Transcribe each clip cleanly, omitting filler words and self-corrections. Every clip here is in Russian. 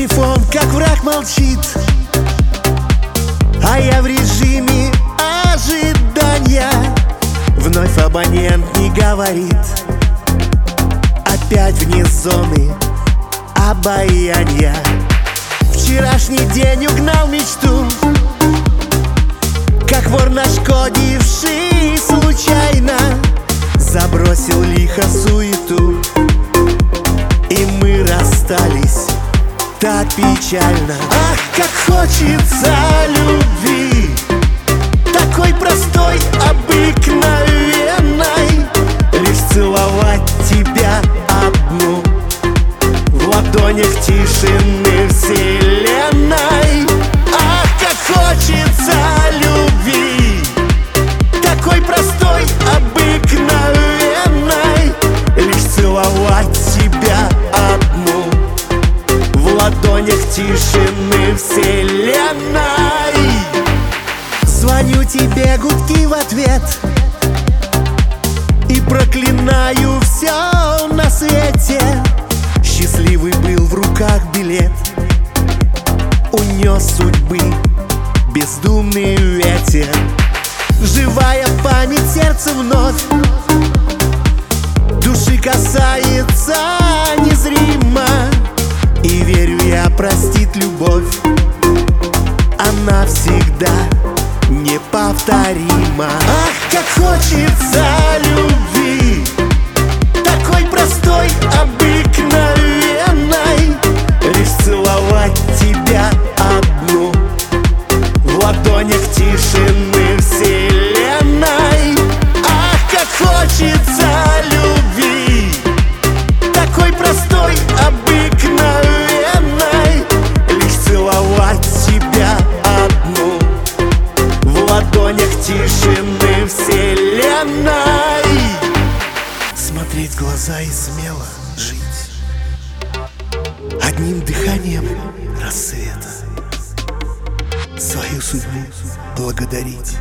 Телефон, как враг, молчит, а я в режиме ожидания. Вновь абонент не говорит, опять вне зоны обаяния. Вчерашний день угнал мечту, как вор, нашкодивший случайно, забросил лихо суету, и мы расстались так печально. Ах, как хочется любви, такой простой, обыкновенной, лишь целовать тебя одну в ладонях тишины вселенной. Ах, как хочется любви, такой простой, обыкновенной, лишь целовать тебя одну в ладонях тишины вселенной. Звоню тебе, гудки в ответ, и проклинаю все на свете. Счастливый был в руках билет, унес судьбы бездумный ветер. Живая память сердца вновь души касается незримо, и верю я, простит любовь, она всегда неповторима. Ах, как хочется любви, такой простой, обыкновенной, лишь целовать тебя одну в ладонях тишины вселенной. Ах, как хочется любви, такой простой, обыкновенной, лишь целовать тебя одну в ладонях тишины вселенной. Смотреть в глаза и смело жить, одним дыханием рассвета свою судьбу благодарить,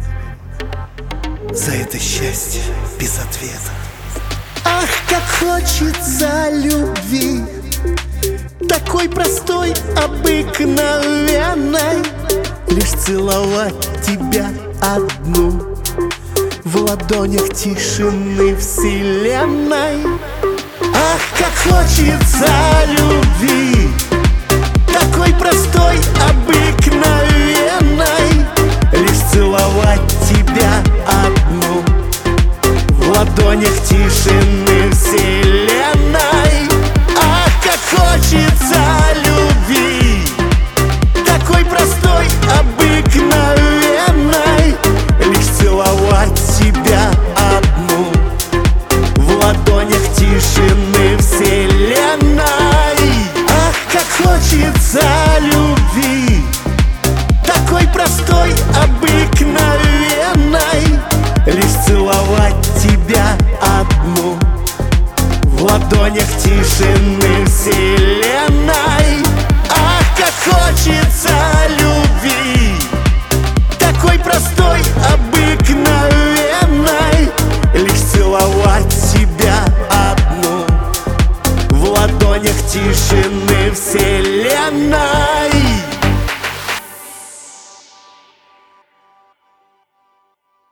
за это счастье без ответа. Ах, как хочется любви, такой простой, обыкновенной, лишь целовать тебя одну в ладонях тишины вселенной. Ах, как хочется любви, такой простой, обыкновенной, лишь целовать тебя одну в ладонях тишины вселенной. Ах, как хочется любви, такой простой, обыкновенной, лишь целовать тебя одну в ладонях тишины вселенной. Ах, как хочется любви, такой простой, обыкновенной, лишь целовать тебя одну в ладонях тишины вселенной. Ах, как хочется любви, такой простой, обыкновенной, лишь целовать тебя одну в ладонях тишины вселенной.